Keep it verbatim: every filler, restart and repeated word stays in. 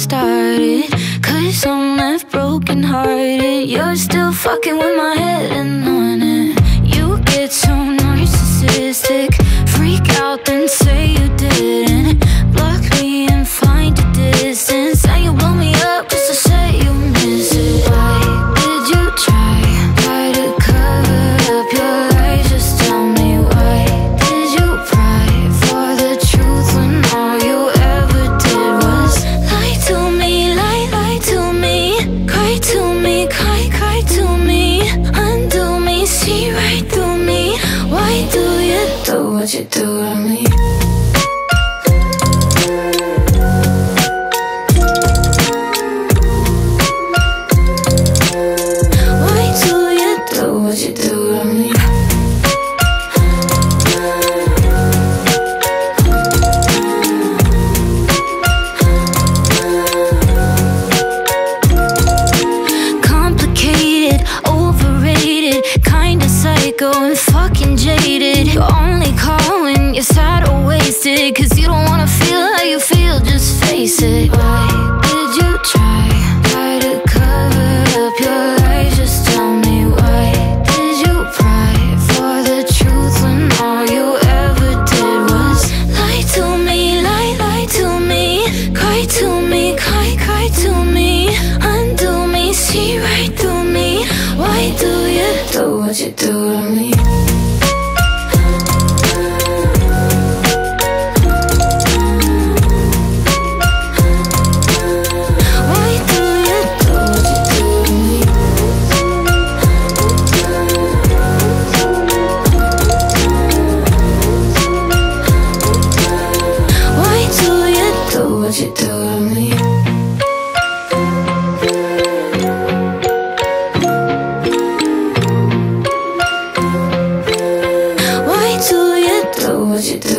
started. Cause I'm left broken hearted. You're still fucking with my head and on it. You get so narcissistic, freak out then say you didn't. Block me and find a distance. Now you blow me up just to say you miss it. Why did you try, try to cover up your lies? Just tell me why did you pry for the truth when all you ever did was lie to me, lie, lie to me, cry to me, cry, cry to me, undo me, see right through me. Why do you do what you do to me? Going fucking jaded. You only call when you're sad or wasted, cause you don't wanna feel how you feel, just face it. Why did you try, try to cover up your lies? Just tell me why did you pry for the truth when all you ever did was lie to me, lie, lie to me, cry to me, cry, cry to me, undo me, see right through me. Why do you do what you do to me? What you do to me? Why do you do what you do?